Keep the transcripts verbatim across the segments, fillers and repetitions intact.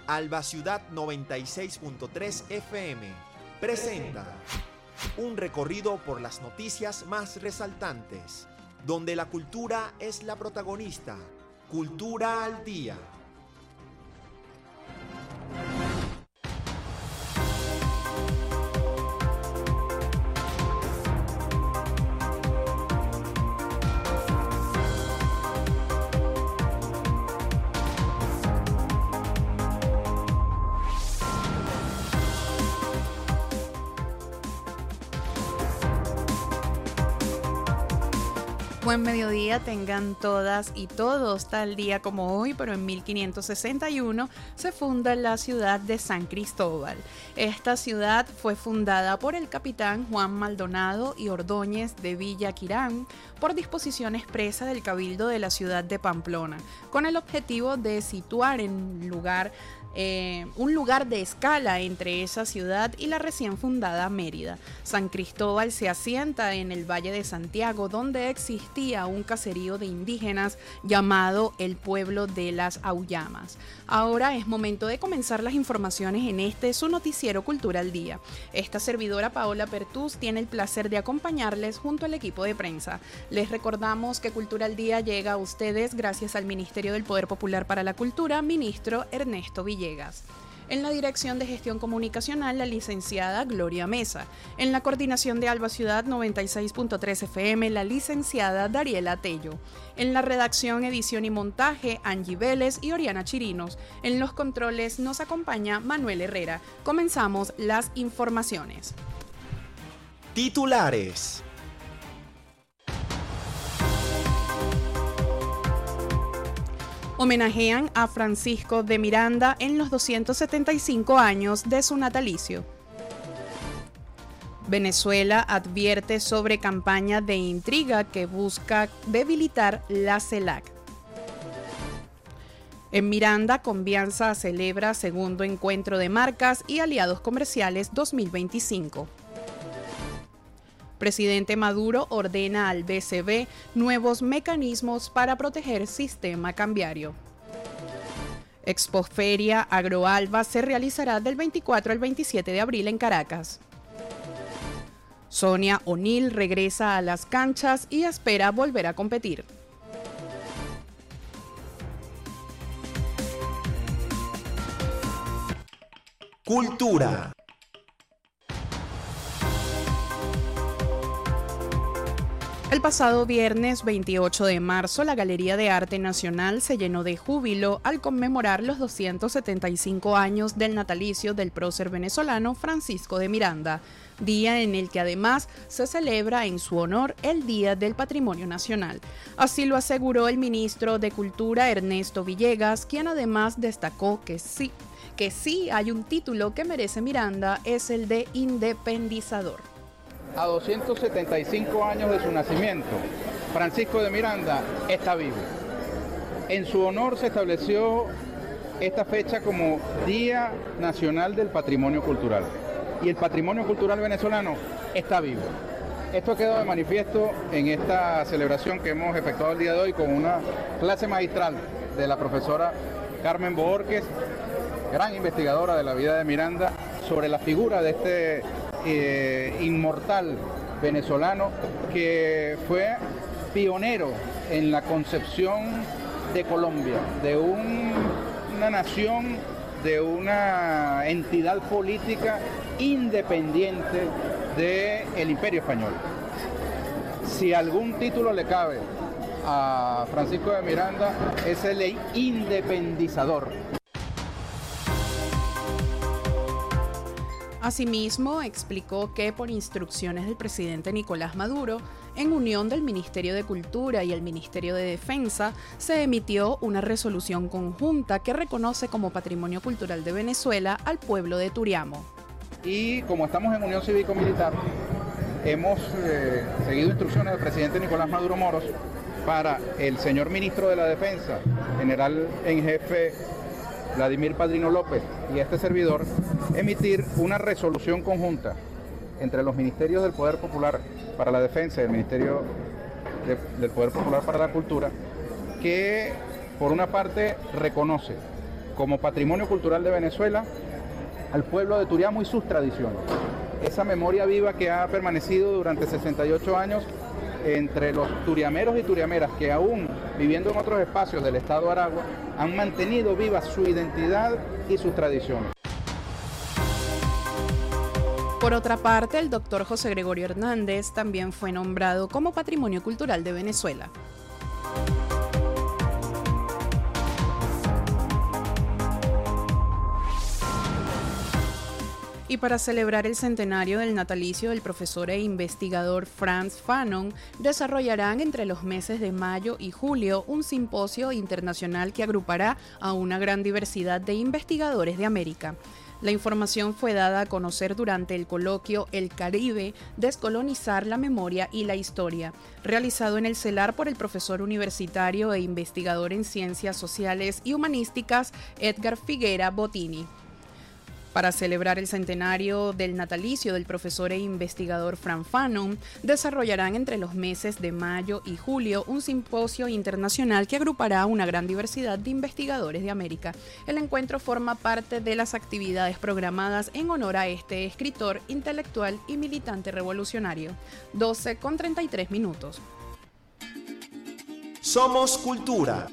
Alba Ciudad noventa y seis punto tres F M presenta un recorrido por las noticias más resaltantes, donde la cultura es la protagonista. Cultura al día. Buen mediodía tengan todas y todos. Tal día como hoy, pero en mil quinientos sesenta y uno, se funda la ciudad de San Cristóbal. Esta ciudad fue fundada por el capitán Juan Maldonado y Ordóñez de Villa Quirán por disposición expresa del Cabildo de la ciudad de Pamplona, con el objetivo de situar en lugar Eh, un lugar de escala entre esa ciudad y la recién fundada Mérida. San Cristóbal se asienta en el Valle de Santiago, donde existía un caserío de indígenas llamado el Pueblo de las Auyamas. Ahora es momento de comenzar las informaciones en este su noticiero Cultura al Día. Esta servidora Paola Pertús tiene el placer de acompañarles junto al equipo de prensa. Les recordamos que Cultura al Día llega a ustedes gracias al Ministerio del Poder Popular para la Cultura, ministro Ernesto Villegas. En la Dirección de Gestión Comunicacional, la licenciada Gloria Mesa. En la coordinación de Alba Ciudad noventa y seis punto tres F M, la licenciada Dariela Tello. En la redacción, edición y montaje, Angie Vélez y Oriana Chirinos. En los controles nos acompaña Manuel Herrera. Comenzamos las informaciones. Titulares. Homenajean a Francisco de Miranda en los doscientos setenta y cinco años de su natalicio. Venezuela advierte sobre campaña de intriga que busca debilitar la CELAC. En Miranda, Convianza celebra segundo encuentro de marcas y aliados comerciales dos mil veinticinco. Presidente Maduro ordena al B C B nuevos mecanismos para proteger sistema cambiario. Expoferia Agroalba se realizará del veinticuatro al veintisiete de abril en Caracas. Sonia O'Neill regresa a las canchas y espera volver a competir. Cultura. El pasado viernes veintiocho de marzo, la Galería de Arte Nacional se llenó de júbilo al conmemorar los doscientos setenta y cinco años del natalicio del prócer venezolano Francisco de Miranda, día en el que además se celebra en su honor el Día del Patrimonio Nacional. Así lo aseguró el ministro de Cultura Ernesto Villegas, quien además destacó que sí, que sí hay un título que merece Miranda, es el de independizador. A doscientos setenta y cinco años de su nacimiento, Francisco de Miranda está vivo. En su honor se estableció esta fecha como Día Nacional del Patrimonio Cultural. Y el patrimonio cultural venezolano está vivo. Esto ha quedado de manifiesto en esta celebración que hemos efectuado el día de hoy con una clase magistral de la profesora Carmen Bohórquez, gran investigadora de la vida de Miranda, sobre la figura de este Eh, inmortal venezolano que fue pionero en la concepción de Colombia, de un, una nación, de una entidad política independiente del Imperio Español. Si algún título le cabe a Francisco de Miranda, es el de independizador. Asimismo, explicó que por instrucciones del presidente Nicolás Maduro, en unión del Ministerio de Cultura y el Ministerio de Defensa, se emitió una resolución conjunta que reconoce como Patrimonio Cultural de Venezuela al pueblo de Turiamo. Y como estamos en unión cívico-militar, hemos eh, seguido instrucciones del presidente Nicolás Maduro Moros para el señor ministro de la Defensa, general en jefe Vladimir Padrino López y este servidor, emitir una resolución conjunta entre los ministerios del Poder Popular para la Defensa y el Ministerio de, del Poder Popular para la Cultura, que por una parte reconoce como patrimonio cultural de Venezuela al pueblo de Turiamo y sus tradiciones. Esa memoria viva que ha permanecido durante sesenta y ocho años entre los turiameros y turiameras que aún viviendo en otros espacios del estado Aragua han mantenido viva su identidad y sus tradiciones. Por otra parte, el doctor José Gregorio Hernández también fue nombrado como Patrimonio Cultural de Venezuela. Y para celebrar el centenario del natalicio del profesor e investigador Frantz Fanon, desarrollarán entre los meses de mayo y julio un simposio internacional que agrupará a una gran diversidad de investigadores de América. La información fue dada a conocer durante el coloquio El Caribe, descolonizar la memoria y la historia, realizado en el CELAR por el profesor universitario e investigador en ciencias sociales y humanísticas Edgar Figuera Bottini. Para celebrar el centenario del natalicio del profesor e investigador Frantz Fanon, desarrollarán entre los meses de mayo y julio un simposio internacional que agrupará a una gran diversidad de investigadores de América. El encuentro forma parte de las actividades programadas en honor a este escritor, intelectual y militante revolucionario. doce con treinta y tres minutos. Somos Cultura.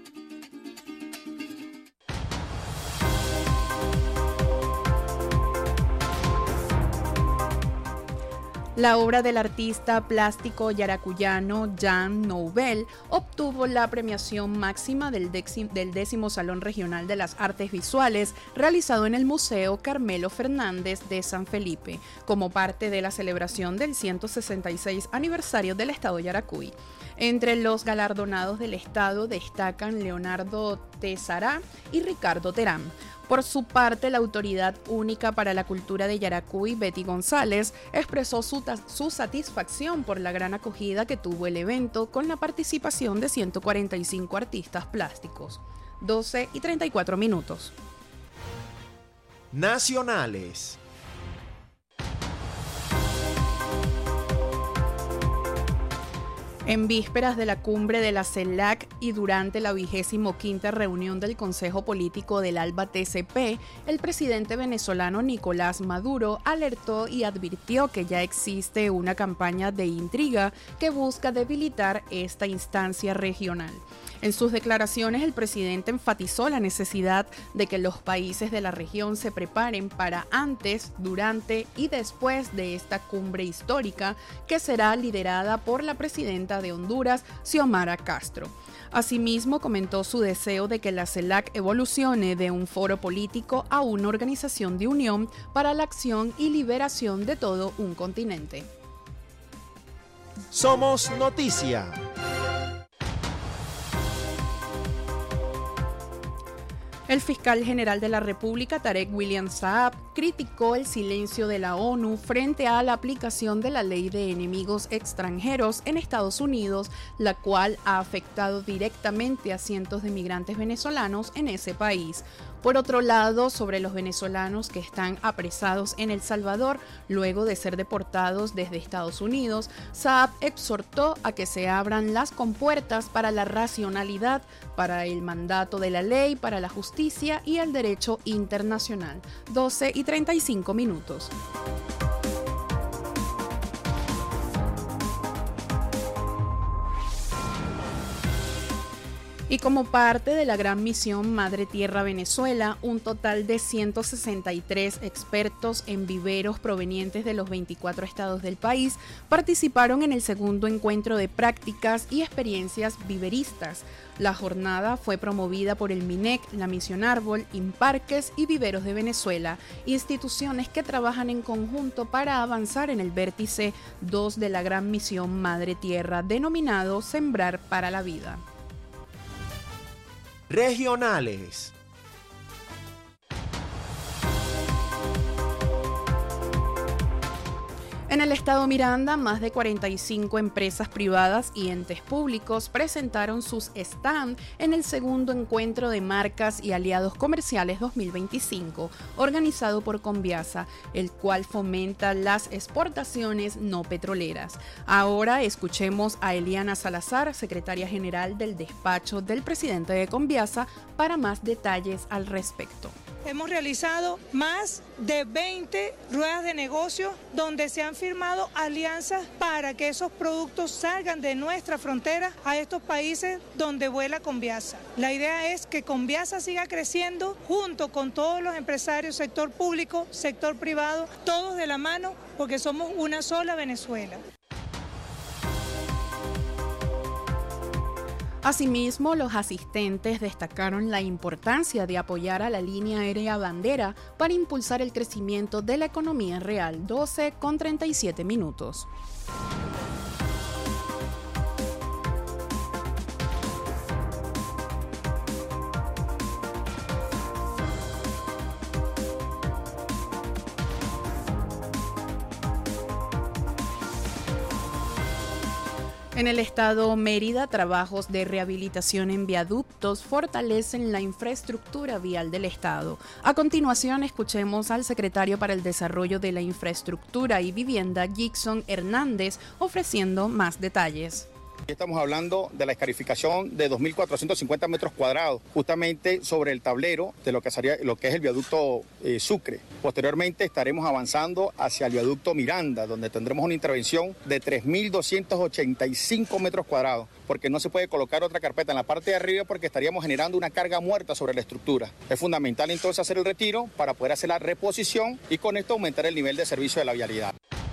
La obra del artista plástico yaracuyano Jan Nouvel obtuvo la premiación máxima del décimo Salón Regional de las Artes Visuales realizado en el Museo Carmelo Fernández de San Felipe, como parte de la celebración del ciento sesenta y seis aniversario del Estado Yaracuy. Entre los galardonados del Estado destacan Leonardo Tesará y Ricardo Terán. Por su parte, la Autoridad Única para la Cultura de Yaracuy, Betty González, expresó su, su satisfacción por la gran acogida que tuvo el evento con la participación de ciento cuarenta y cinco artistas plásticos. doce y treinta y cuatro minutos. Nacionales. En vísperas de la cumbre de la CELAC y durante la vigésimo quinta reunión del Consejo Político del ALBA T C P, el presidente venezolano Nicolás Maduro alertó y advirtió que ya existe una campaña de intriga que busca debilitar esta instancia regional. En sus declaraciones, el presidente enfatizó la necesidad de que los países de la región se preparen para antes, durante y después de esta cumbre histórica que será liderada por la presidenta de Honduras, Xiomara Castro. Asimismo, comentó su deseo de que la CELAC evolucione de un foro político a una organización de unión para la acción y liberación de todo un continente. Somos Noticia. El fiscal general de la República, Tarek William Saab, criticó el silencio de la ONU frente a la aplicación de la ley de enemigos extranjeros en Estados Unidos, la cual ha afectado directamente a cientos de migrantes venezolanos en ese país. Por otro lado, sobre los venezolanos que están apresados en El Salvador luego de ser deportados desde Estados Unidos, Saab exhortó a que se abran las compuertas para la racionalidad, para el mandato de la ley, para la justicia y el derecho internacional. doce y treinta y cinco minutos. Y como parte de la gran misión Madre Tierra Venezuela, un total de ciento sesenta y tres expertos en viveros provenientes de los veinticuatro estados del país participaron en el segundo encuentro de prácticas y experiencias viveristas. La jornada fue promovida por el MINEC, la Misión Árbol, Imparques y Viveros de Venezuela, instituciones que trabajan en conjunto para avanzar en el vértice dos de la gran misión Madre Tierra, denominado Sembrar para la Vida. Regionales. En el estado Miranda, más de cuarenta y cinco empresas privadas y entes públicos presentaron sus stand en el segundo encuentro de marcas y aliados comerciales dos mil veinticinco, organizado por Conviasa, el cual fomenta las exportaciones no petroleras. Ahora escuchemos a Eliana Salazar, secretaria general del despacho del presidente de Conviasa, para más detalles al respecto. Hemos realizado más de veinte ruedas de negocio donde se han firmado alianzas para que esos productos salgan de nuestra frontera a estos países donde vuela Conviasa. La idea es que Conviasa siga creciendo junto con todos los empresarios, sector público, sector privado, todos de la mano, porque somos una sola Venezuela. Asimismo, los asistentes destacaron la importancia de apoyar a la línea aérea bandera para impulsar el crecimiento de la economía real. doce con treinta y siete minutos. En el estado Mérida, trabajos de rehabilitación en viaductos fortalecen la infraestructura vial del estado. A continuación, escuchemos al secretario para el Desarrollo de la Infraestructura y Vivienda, Gixson Hernández, ofreciendo más detalles. Estamos hablando de la escarificación de dos mil cuatrocientos cincuenta metros cuadrados, justamente sobre el tablero de lo que, sería, lo que es el viaducto eh, Sucre. Posteriormente estaremos avanzando hacia el viaducto Miranda, donde tendremos una intervención de tres mil doscientos ochenta y cinco metros cuadrados, porque no se puede colocar otra carpeta en la parte de arriba porque estaríamos generando una carga muerta sobre la estructura. Es fundamental entonces hacer el retiro para poder hacer la reposición y con esto aumentar el nivel de servicio de la vialidad.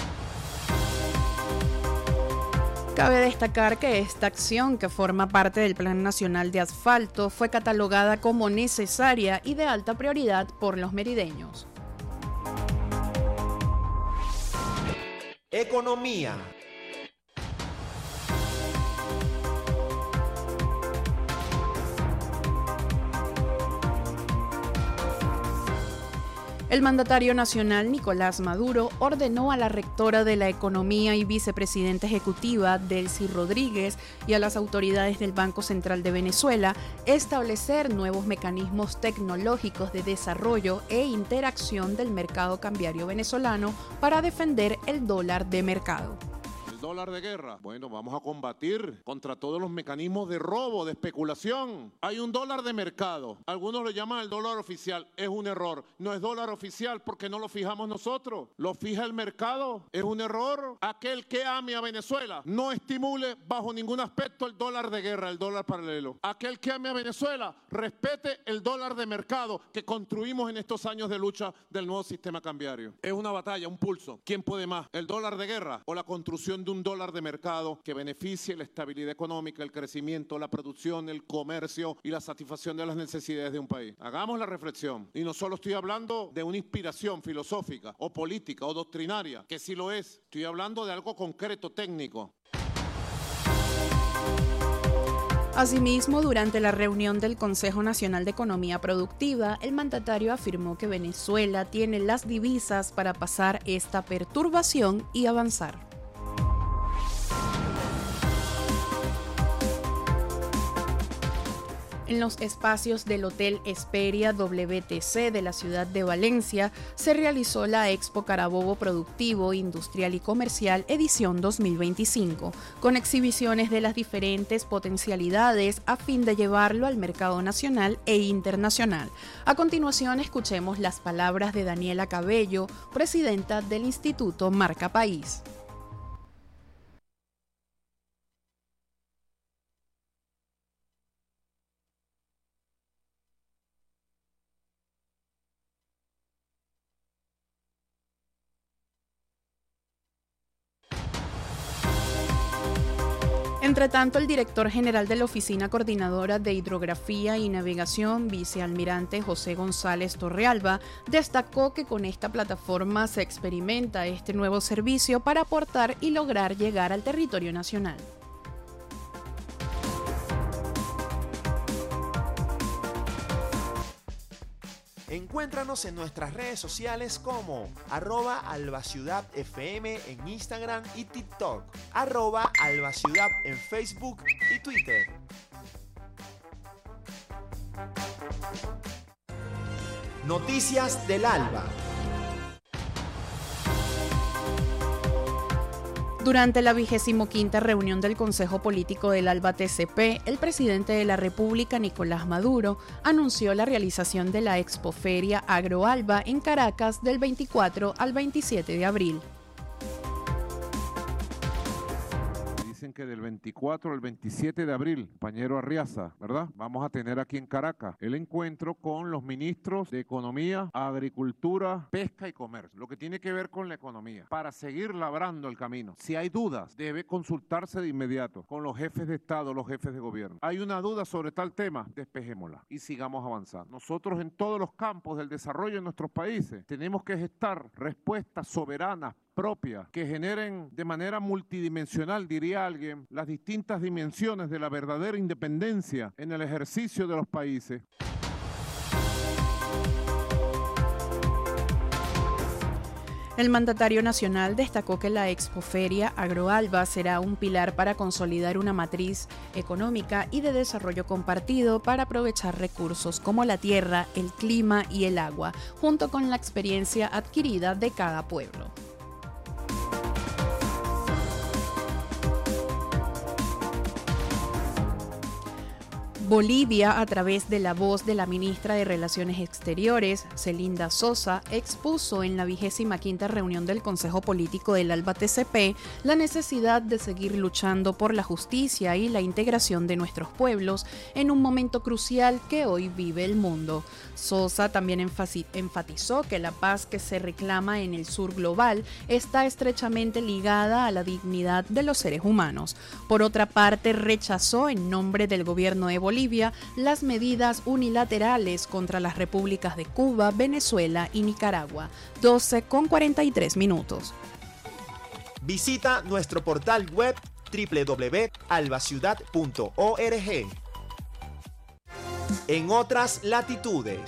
Cabe destacar que esta acción, que forma parte del Plan Nacional de Asfalto, fue catalogada como necesaria y de alta prioridad por los merideños. Economía. El mandatario nacional Nicolás Maduro ordenó a la rectora de la Economía y vicepresidenta ejecutiva Delcy Rodríguez y a las autoridades del Banco Central de Venezuela establecer nuevos mecanismos tecnológicos de desarrollo e interacción del mercado cambiario venezolano para defender el dólar de mercado. Dólar de guerra. Bueno, vamos a combatir contra todos los mecanismos de robo, de especulación. Hay un dólar de mercado. Algunos lo llaman el dólar oficial. Es un error. No es dólar oficial porque no lo fijamos nosotros. Lo fija el mercado. Es un error. Aquel que ame a Venezuela no estimule bajo ningún aspecto el dólar de guerra, el dólar paralelo. Aquel que ame a Venezuela respete el dólar de mercado que construimos en estos años de lucha del nuevo sistema cambiario. Es una batalla, un pulso. ¿Quién puede más? ¿El dólar de guerra o la construcción de un dólar de mercado que beneficie la estabilidad económica, el crecimiento, la producción, el comercio y la satisfacción de las necesidades de un país? Hagamos la reflexión. Y no solo estoy hablando de una inspiración filosófica o política o doctrinaria, que sí lo es. Estoy hablando de algo concreto, técnico. Asimismo, durante la reunión del Consejo Nacional de Economía Productiva, el mandatario afirmó que Venezuela tiene las divisas para pasar esta perturbación y avanzar. En los espacios del Hotel Hesperia W T C de la ciudad de Valencia se realizó la Expo Carabobo Productivo, Industrial y Comercial edición dos mil veinticinco, con exhibiciones de las diferentes potencialidades a fin de llevarlo al mercado nacional e internacional. A continuación, escuchemos las palabras de Daniela Cabello, presidenta del Instituto Marca País. Entre tanto, el director general de la Oficina Coordinadora de Hidrografía y Navegación, vicealmirante José González Torrealba, destacó que con esta plataforma se experimenta este nuevo servicio para aportar y lograr llegar al territorio nacional. Encuéntranos en nuestras redes sociales como arroba albaciudad fm en Instagram y TikTok, arroba albaciudad en Facebook y Twitter. Noticias del Alba. Durante la vigésimo quinta reunión del Consejo Político del Alba T C P, el presidente de la República, Nicolás Maduro, anunció la realización de la Expoferia Agroalba en Caracas del veinticuatro al veintisiete de abril. Dicen que del veinticuatro al veintisiete de abril, compañero Arriaza, ¿verdad? Vamos a tener aquí en Caracas el encuentro con los ministros de Economía, Agricultura, Pesca y Comercio, lo que tiene que ver con la economía, para seguir labrando el camino. Si hay dudas, debe consultarse de inmediato con los jefes de Estado, los jefes de gobierno. Hay una duda sobre tal tema, despejémosla y sigamos avanzando. Nosotros en todos los campos del desarrollo de nuestros países tenemos que gestar respuestas soberanas, propias, que generen de manera multidimensional, diría alguien, las distintas dimensiones de la verdadera independencia en el ejercicio de los países. El mandatario nacional destacó que la Expoferia Agroalba será un pilar para consolidar una matriz económica y de desarrollo compartido para aprovechar recursos como la tierra, el clima y el agua, junto con la experiencia adquirida de cada pueblo. Bolivia, a través de la voz de la ministra de Relaciones Exteriores, Celinda Sosa, expuso en la vigésima quinta reunión del Consejo Político del Alba T C P la necesidad de seguir luchando por la justicia y la integración de nuestros pueblos en un momento crucial que hoy vive el mundo. Sosa también enfatizó que la paz que se reclama en el sur global está estrechamente ligada a la dignidad de los seres humanos. Por otra parte, rechazó en nombre del gobierno de Bolivia las medidas unilaterales contra las repúblicas de Cuba, Venezuela y Nicaragua. doce con cuarenta y tres minutos. Visita nuestro portal web doble u doble u doble u punto albaciudad punto org. En otras latitudes.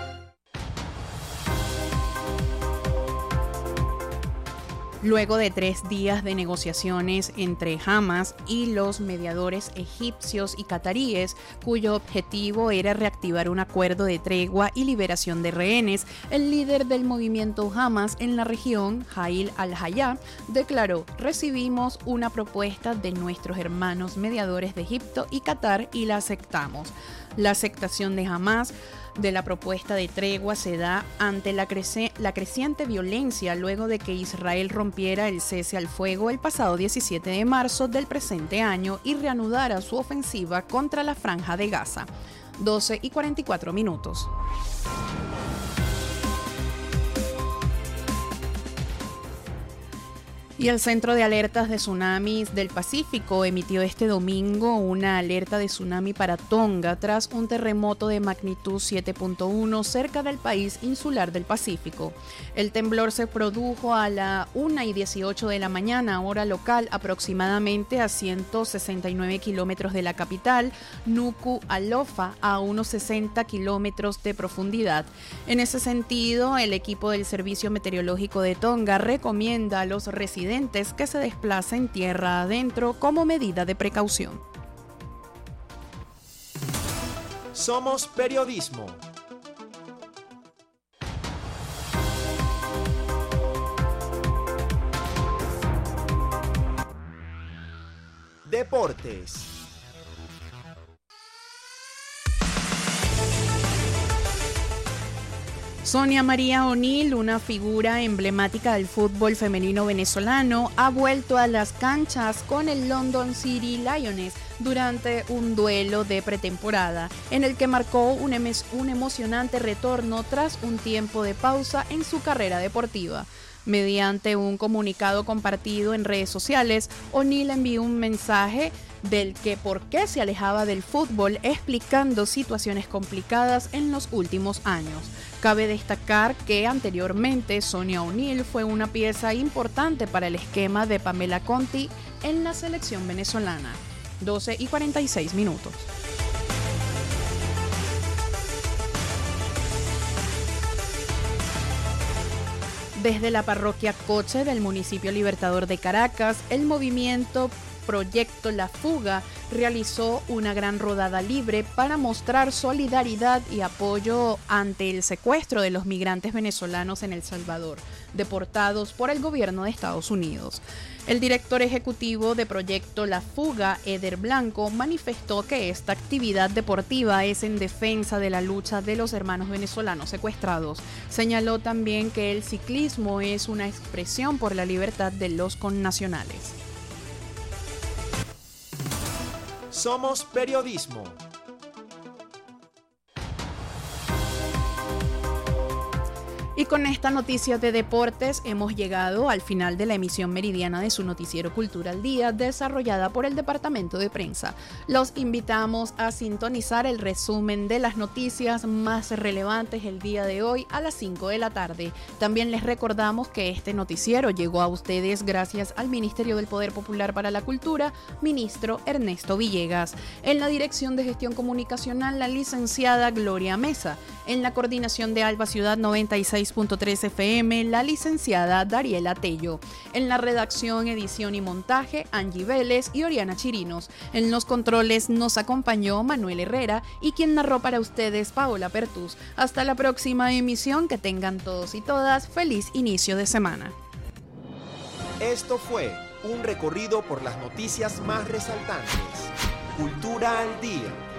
Luego de tres días de negociaciones entre Hamas y los mediadores egipcios y cataríes, cuyo objetivo era reactivar un acuerdo de tregua y liberación de rehenes, el líder del movimiento Hamas en la región, Jail al-Hayya, declaró: recibimos una propuesta de nuestros hermanos mediadores de Egipto y Qatar y la aceptamos. La aceptación de Hamas de la propuesta de tregua se da ante la, crece- la creciente violencia luego de que Israel rompiera el cese al fuego el pasado diecisiete de marzo del presente año y reanudara su ofensiva contra la Franja de Gaza. doce y cuarenta y cuatro minutos. Y el Centro de Alertas de Tsunamis del Pacífico emitió este domingo una alerta de tsunami para Tonga tras un terremoto de magnitud siete punto uno cerca del país insular del Pacífico. El temblor se produjo a la una y dieciocho de la mañana, hora local, aproximadamente a ciento sesenta y nueve kilómetros de la capital, Nuku'alofa, a unos sesenta kilómetros de profundidad. En ese sentido, el equipo del Servicio Meteorológico de Tonga recomienda a los residentes que se desplacen tierra adentro como medida de precaución. Somos periodismo. Deportes. Sonia María O'Neill, una figura emblemática del fútbol femenino venezolano, ha vuelto a las canchas con el London City Lioness durante un duelo de pretemporada, en el que marcó un, em- un emocionante retorno tras un tiempo de pausa en su carrera deportiva. Mediante un comunicado compartido en redes sociales, O'Neill envió un mensaje del que por qué se alejaba del fútbol, explicando situaciones complicadas en los últimos años. Cabe destacar que anteriormente Sonia O'Neill fue una pieza importante para el esquema de Pamela Conti en la selección venezolana. doce y cuarenta y seis minutos. Desde la parroquia Coche del municipio Libertador de Caracas, el movimiento Proyecto La Fuga realizó una gran rodada libre para mostrar solidaridad y apoyo ante el secuestro de los migrantes venezolanos en El Salvador, deportados por el gobierno de Estados Unidos. El director ejecutivo de Proyecto La Fuga, Eder Blanco, manifestó que esta actividad deportiva es en defensa de la lucha de los hermanos venezolanos secuestrados. Señaló también que el ciclismo es una expresión por la libertad de los connacionales. Somos periodismo. Y con esta noticia de deportes hemos llegado al final de la emisión meridiana de su noticiero Cultura al Día, desarrollada por el Departamento de Prensa. Los invitamos a sintonizar el resumen de las noticias más relevantes el día de hoy a las cinco de la tarde. También les recordamos que este noticiero llegó a ustedes gracias al Ministerio del Poder Popular para la Cultura, ministro Ernesto Villegas. En la Dirección de Gestión Comunicacional, la licenciada Gloria Mesa. En la coordinación de Alba Ciudad noventa y seis punto tres F M, la licenciada Dariela Tello. En la redacción, edición y montaje, Angie Vélez y Oriana Chirinos. En los controles nos acompañó Manuel Herrera y quien narró para ustedes, Paola Pertus. Hasta la próxima emisión, que tengan todos y todas feliz inicio de semana. Esto fue un recorrido por las noticias más resaltantes. Cultura al Día.